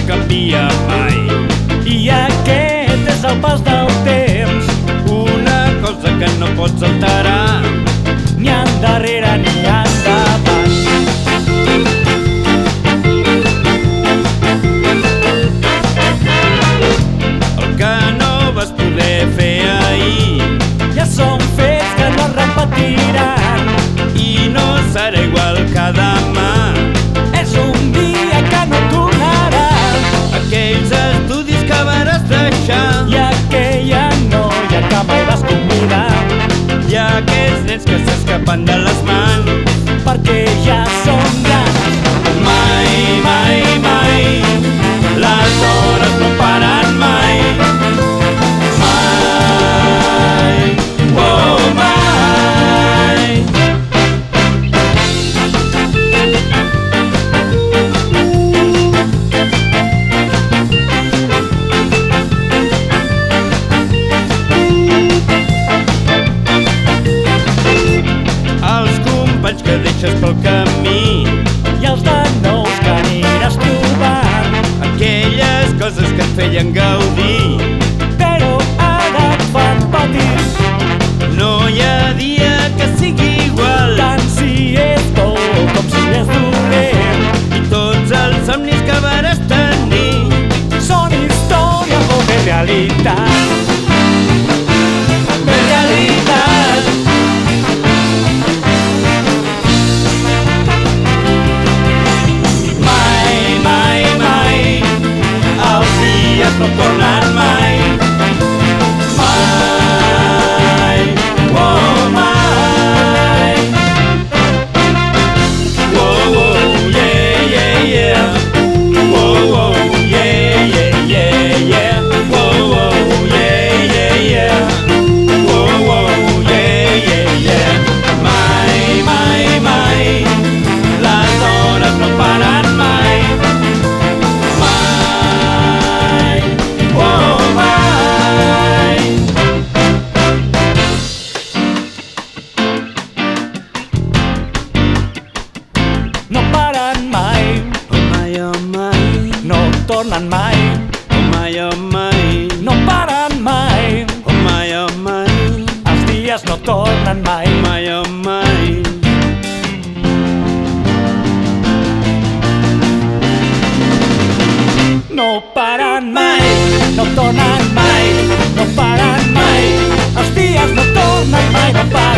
canvia mai. I aquest és el pas del temps, una cosa que no pots alterar, ni endarrere ni endavant. El que no vas poder fer ahir ja són fets que no es repetiran, i no serà igual que demà. És un dia que no tornarà. Aquells estudis que vas deixar, i aquella noia que mai vas convidar, i aquells nens que s'escapen de les mans perquè ja són grans. Mai, mai, mai, les hores no paren mai. Mai, oh mai. Els companys que deixes pel camí i els de nous que aniràs trobant, aquelles coses que et feien gaudir però ara et fan patir. No hi ha dia que sigui igual, tant si és bo com si és dolent, i tots els somnis que vas tenir són història o bé realitat. Bé realitat. No tornen mai. Mai, oh mai. Oh, oh, yeah, yeah, yeah. Oh, oh, yeah, yeah, yeah, yeah. Oh, oh, yeah, yeah, yeah. Oh, oh, yeah, yeah, yeah. Mai, mai, mai, les hores no paren mai. No paren mai, Oh mai, oh mai, no tornen mai. oh mai, oh mai, No paren mai, oh mai, oh mai, els dies no tornen mai. oh mai, oh mai. No paren mai, no tornen mai. No paren mai, els dies no tornen mai. No paren